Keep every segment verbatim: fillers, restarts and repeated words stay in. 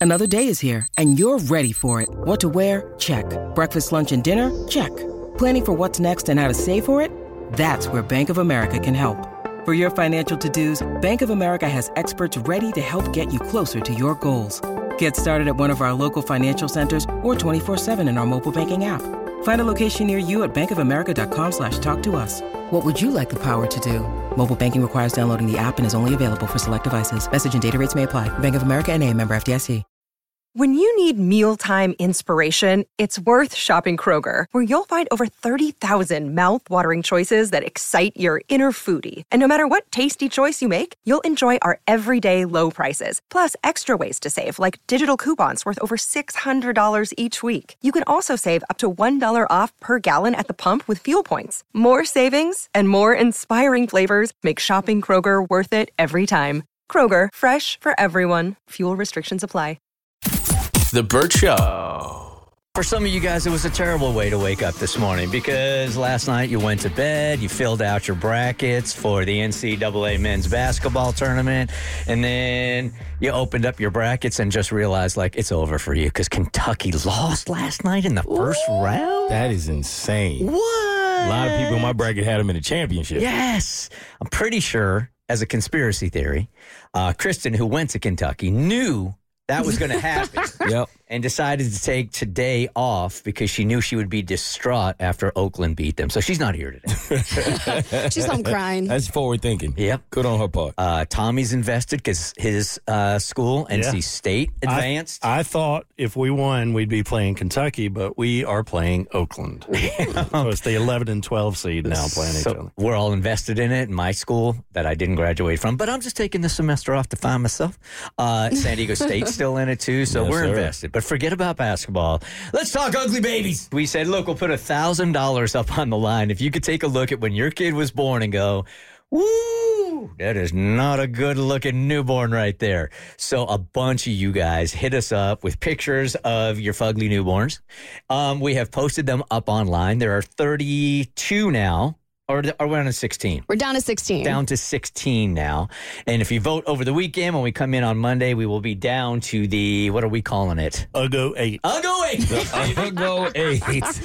Another day is here, and you're ready for it. What to wear? Check. Breakfast, lunch, and dinner? Check. Planning for what's next and how to save for it? That's where Bank of America can help. For your financial to-dos, Bank of America has experts ready to help get you closer to your goals. Get started at one of our local financial centers or twenty-four seven in our mobile banking app. Find a location near you at bankofamerica.com slash talk to us. What would you like the power to do? Mobile banking requires downloading the app and is only available for select devices. Message and data rates may apply. Bank of America N A, member F D I C. When you need mealtime inspiration, it's worth shopping Kroger, where you'll find over thirty thousand mouth-watering choices that excite your inner foodie. And no matter what tasty choice you make, you'll enjoy our everyday low prices, plus extra ways to save, like digital coupons worth over six hundred dollars each week. You can also save up to one dollar off per gallon at the pump with fuel points. More savings and more inspiring flavors make shopping Kroger worth it every time. Kroger, fresh for everyone. Fuel restrictions apply. The Burt Show. For some of you guys, it was a terrible way to wake up this morning because last night you went to bed, you filled out your brackets for the N C double A men's basketball tournament, and then you opened up your brackets and just realized, like, it's over for you because Kentucky lost last night in the first Ooh, round? That is insane. What? A lot of people in my bracket had them in the championship. Yes. I'm pretty sure, as a conspiracy theory, uh, Kristen, who went to Kentucky, knew that was going to happen. Yep. And decided to take today off because she knew she would be distraught after Oakland beat them. So she's not here today. She's home crying. That's forward thinking. Yep. Good on her part. Uh, Tommy's invested because his uh, school, N C Yeah. State, advanced. I, I thought if we won, we'd be playing Kentucky, but we are playing Oakland. So it's the eleven and twelve seed now playing each so other. we're all invested in it. My school that I didn't graduate from, but I'm just taking this semester off to find myself. Uh, San Diego State's still in it too, so Yes, we're sir. invested. But forget about basketball. Let's talk ugly babies. We said, look, we'll put one thousand dollars up on the line. If you could take a look at when your kid was born and go, woo, that is not a good looking newborn right there. So a bunch of you guys hit us up with pictures of your fugly newborns. Um, we have posted them up online. There are thirty-two now. Or are we on to sixteen? We're down to sixteen. Down to sixteen now. And if you vote over the weekend, when we come in on Monday, we will be down to the, what are we calling it? Ugo eight. Ugo eight. Ugo eight.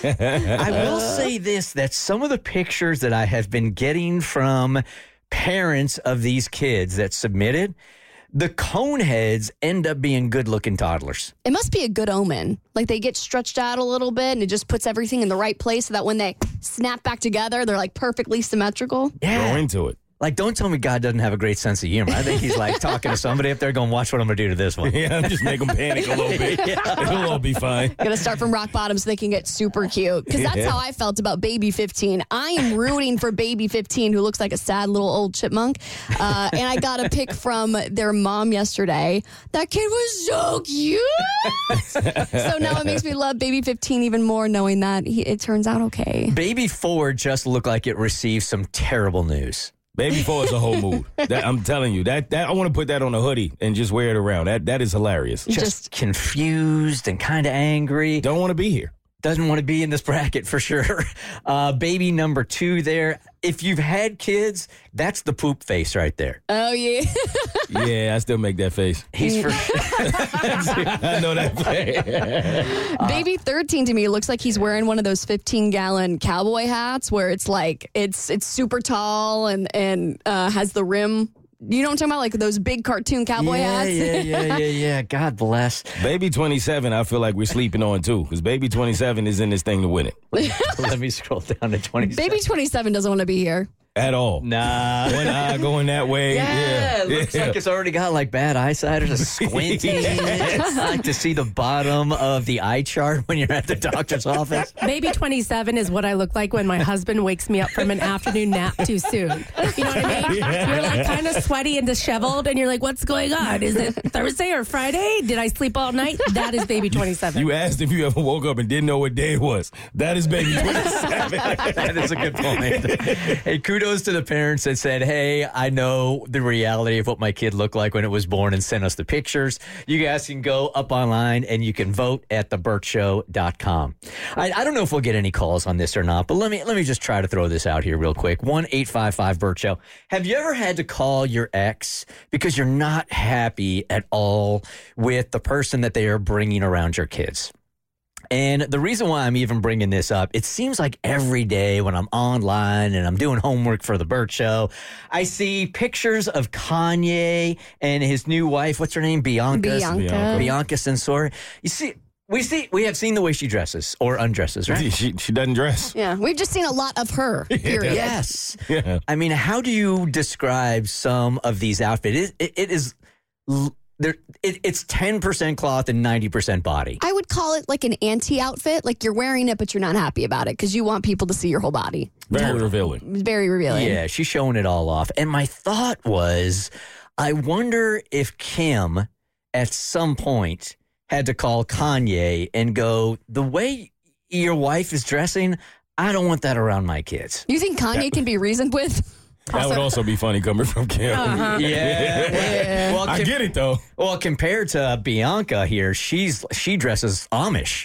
I will say this, that some of the pictures that I have been getting from parents of these kids that submitted, the cone heads end up being good-looking toddlers. It must be a good omen. Like they get stretched out a little bit and it just puts everything in the right place so that when they snap back together, they're like perfectly symmetrical. Yeah. Go into it. Like, don't tell me God doesn't have a great sense of humor. I think he's like talking to somebody up there going, watch what I'm going to do to this one. Yeah, just make them panic a little bit. It'll all be fine. Gonna start from rock bottom so they can get super cute. Because that's Yeah. how I felt about Baby fifteen. I am rooting for Baby fifteen, who looks like a sad little old chipmunk. Uh, and I got a pic from their mom yesterday. That kid was so cute. So now it makes me love Baby fifteen even more, knowing that he, it turns out okay. Baby four just looked like it received some terrible news. Baby four is a whole mood. That, I'm telling you, that that I want to put that on a hoodie and just wear it around. That That is hilarious. Just, Just- confused and kind of angry. Don't want to be here. Doesn't want to be in this bracket for sure. Uh, baby number two there. If you've had kids, that's the poop face right there. Oh, yeah. Yeah, I still make that face. He's for I know that face. Baby thirteen to me looks like he's wearing one of those fifteen gallon cowboy hats where it's like it's it's super tall and and uh, has the rim. You know what I'm talking about? Like those big cartoon cowboy yeah, hats. yeah, yeah, yeah, yeah. God bless. Baby twenty-seven, I feel like we're sleeping on too, because Baby twenty-seven is in this thing to win it. Let me scroll down to twenty-seven. Baby twenty-seven doesn't want to be here. At all. Nah. One eye going that way. Yeah, Yeah. it looks Yeah. like it's already got like bad eyesight or just squinting. It's like to see the bottom of the eye chart when you're at the doctor's office. Baby twenty-seven is what I look like when my husband wakes me up from an afternoon nap too soon. You know what I mean? Yeah. You're like kind of sweaty and disheveled, and you're like, what's going on? Is it Thursday or Friday? Did I sleep all night? That is Baby twenty-seven. You asked if you ever woke up and didn't know what day it was. That is Baby twenty-seven. That is a good point. Hey, kudos goes to the parents that said, hey, I know the reality of what my kid looked like when it was born and sent us the pictures. You guys can go up online and you can vote at the burt show dot com. I, I don't know if we'll get any calls on this or not, but let me let me just try to throw this out here real quick. one eight five five burt show. Have you ever had to call your ex because you're not happy at all with the person that they are bringing around your kids? And the reason why I'm even bringing this up, it seems like every day when I'm online and I'm doing homework for the Burt Show, I see pictures of Kanye and his new wife. What's her name? Bianca. Bianca. Bianca Censori. You see, we see, we have seen the way she dresses or undresses, right? She she doesn't dress. Yeah, we've just seen a lot of her, period. Yes. Yeah. I mean, how do you describe some of these outfits? It, it, it is... There, it, it's ten percent cloth and ninety percent body. I would call it like an anti-outfit. Like you're wearing it, but you're not happy about it because you want people to see your whole body. Very Totally. revealing. It's very revealing. Yeah, she's showing it all off. And my thought was, I wonder if Kim at some point had to call Kanye and go, the way your wife is dressing, I don't want that around my kids. You think Kanye can be reasoned with? That would also be funny coming from Kim. Uh-huh. Yeah. Well, I com- get it, though. Well, compared to Bianca here, she's she dresses Amish.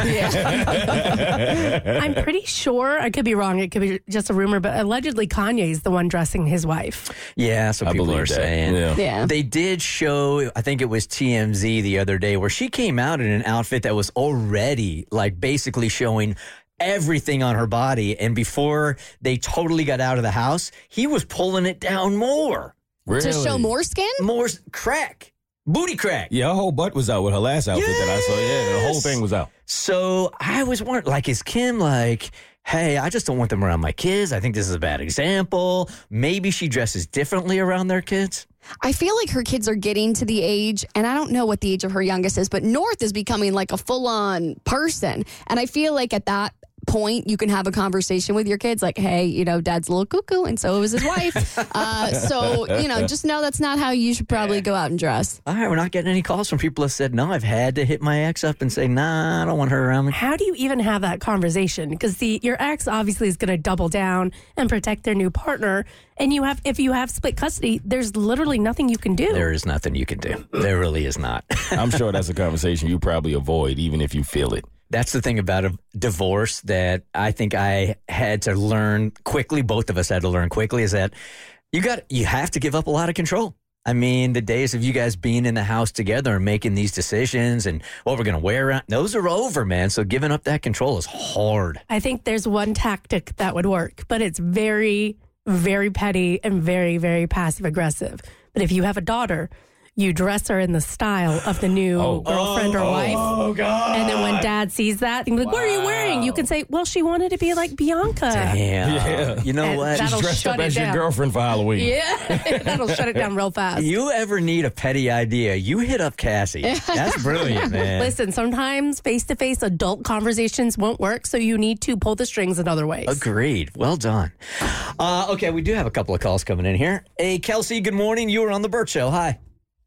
I'm pretty sure, I could be wrong, it could be just a rumor, but allegedly Kanye's the one dressing his wife. Yeah, that's what I people believe are that. saying. Yeah. Yeah. They did show, I think it was T M Z the other day, where she came out in an outfit that was already like basically showing everything on her body. And before they totally got out of the house, he was pulling it down more. Really? To show more skin? More s- crack. Booty crack. Yeah, her whole butt was out with her last outfit that I saw. Yeah, the whole Yes. thing was out. So I was wondering, like, is Kim like, hey, I just don't want them around my kids. I think this is a bad example. Maybe she dresses differently around their kids. I feel like her kids are getting to the age, and I don't know what the age of her youngest is, but North is becoming like a full-on person. And I feel like at that point, you can have a conversation with your kids like, hey, you know, dad's a little cuckoo, and so is his wife. uh, so, you know, just know that's not how you should probably go out and dress. All right, we're not getting any calls from people that said, no, I've had to hit my ex up and say, nah, I don't want her around me. How do you even have that conversation? Because the your ex obviously is going to double down and protect their new partner. And you have, if you have split custody, there's literally nothing you can do. There is nothing you can do. There really is not. I'm sure that's a conversation you probably avoid, even if you feel it. That's the thing about a divorce that I think I had to learn quickly. Both of us had to learn quickly is that you got you have to give up a lot of control. I mean, the days of you guys being in the house together and making these decisions and what we're going to wear around, those are over, man. So giving up that control is hard. I think there's one tactic that would work, but it's very, very petty and very, very passive aggressive. But if you have a daughter, you dress her in the style of the new Oh. girlfriend or wife. Oh, God. And then when dad sees that, he's like, what are you wearing? You can say, well, she wanted to be like Bianca. Damn. Yeah. You know And what? that'll She's dressed shut up it as your down. girlfriend for Halloween. Yeah, that'll shut it down real fast. You ever need a petty idea, you hit up Cassie. That's brilliant, man. Listen, sometimes face-to-face adult conversations won't work, so you need to pull the strings in other ways. Agreed. Well done. Uh, okay, we do have a couple of calls coming in here. Hey, Kelsey, good morning. You were on the Burt Show. Hi.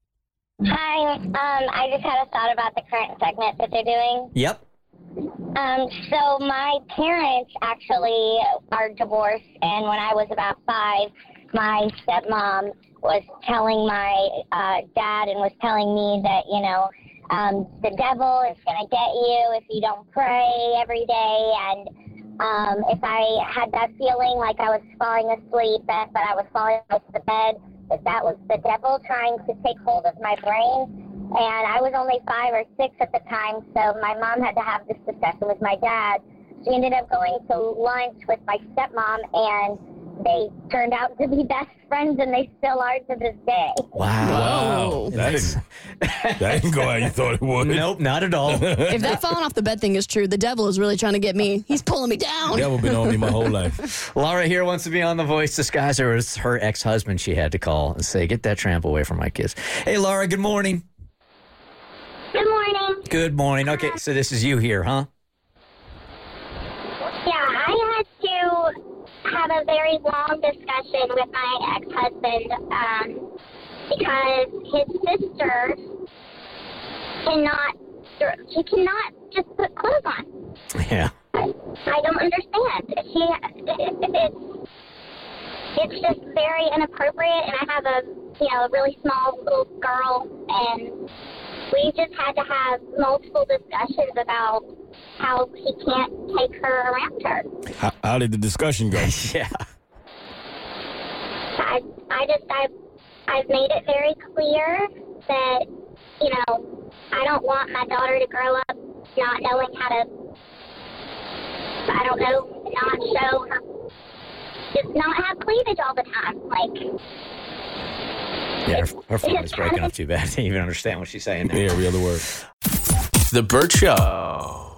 Hi, um, I just had a thought about the current segment that they're doing. Yep. Um, so my parents actually are divorced, and when I was about five, my stepmom was telling my uh, dad and was telling me that, you know, um, the devil is going to get you if you don't pray every day, and um, if I had that feeling like I was falling asleep, but I was falling out of the bed, that that was the devil trying to take hold of my brain. And I was only five or six at the time, so my mom had to have this discussion with my dad. She ended up going to lunch with my stepmom, and they turned out to be best friends, and they still are to this day. Wow. Wow. That didn't, that didn't go how you thought it would. Nope, not at all. If that falling off the bed thing is true, the devil is really trying to get me. He's pulling me down. Devil been on me my whole life. Laura here wants to be on The Voice. Disguiser is her ex-husband she had to call and say, get that tramp away from my kids. Hey, Laura, good morning. Good morning. Good morning. Okay, so this is you here, huh? Yeah, I had to have a very long discussion with my ex-husband um, because his sister cannot, she cannot just put clothes on. Yeah. I don't understand. She, it, it's, it's just very inappropriate, and I have a, you know, a really small little girl, and we just had to have multiple discussions about how he can't take her around her. How, how did the discussion go? Yeah. I, I just, I've, I've made it very clear that, you know, I don't want my daughter to grow up not knowing how to, I don't know, not show her, just not have cleavage all the time. Like, Yeah, her, her phone is breaking up too bad. I didn't even understand what she's saying now. Yeah, every other word. The Burt Show.